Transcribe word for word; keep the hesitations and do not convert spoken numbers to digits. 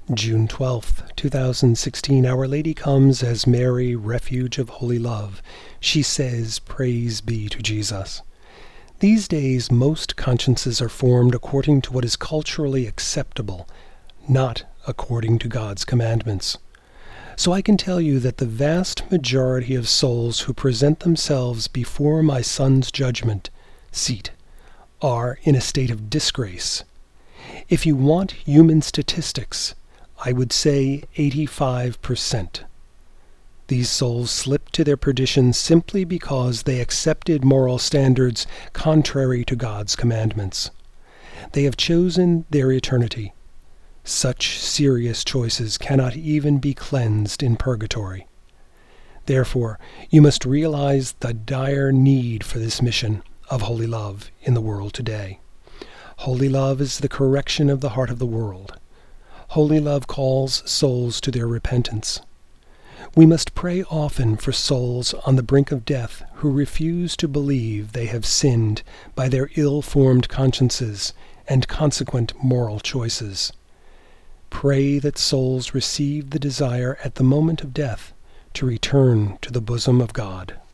June twelfth, two thousand sixteen, Our Lady comes as Mary, refuge of holy love. She says, "Praise be to Jesus." These days, most consciences are formed according to what is culturally acceptable, not according to God's commandments. So I can tell you that the vast majority of souls who present themselves before my Son's judgment seat are in a state of disgrace. If you want human statistics, I would say eighty-five percent. These souls slip to their perdition simply because they accepted moral standards contrary to God's commandments. They have chosen their eternity. Such serious choices cannot even be cleansed in purgatory. Therefore, you must realize the dire need for this mission of holy love in the world today. Holy love is the correction of the heart of the world. Holy love calls souls to their repentance. We must pray often for souls on the brink of death who refuse to believe they have sinned by their ill-formed consciences and consequent moral choices. Pray that souls receive the desire at the moment of death to return to the bosom of God.